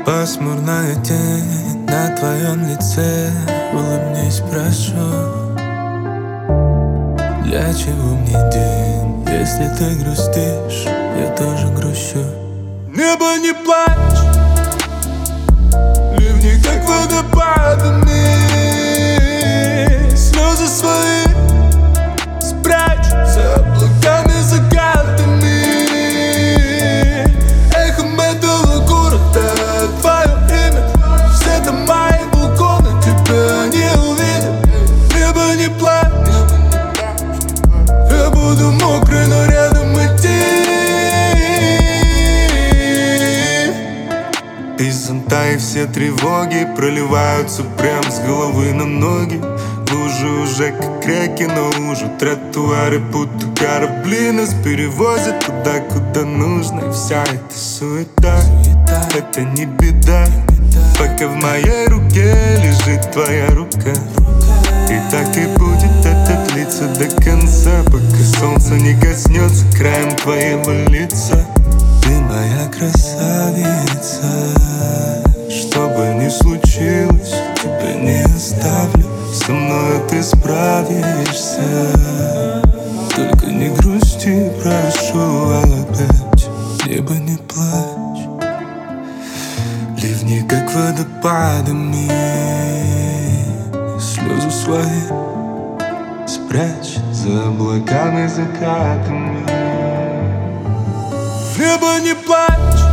Пасмурная тень на твоем лице. Улыбнись, прошу. Для чего мне день, если ты грустишь? Я тоже грущу. Небо, не плачь, ливни как водопадами. Слезы свои спрячь за облаками, закатами. Эхом этого города твое имя. Все дома и балконы тебя не увидят. Небо, не плачь, я буду мокрый, но рядом идти. Из зонта и все тревоги проливаются прям с головы на ноги. Лужи уже как реки, но уже тротуары будто корабли. Нас перевозят туда, куда нужно. И вся эта суета, это не беда, пока в моей руке лежит твоя рука. И так и будет это длиться до конца, пока солнце не коснется краем твоего лица. Ты моя красавица, что бы ни случилось, тебя не оставлю. Со мной ты справишься. Только не грусти, прошу опять. Небо, не плачь, ливни как водопадами. Слезы свои спрячь за облаками, закатами. Небо, не плачь,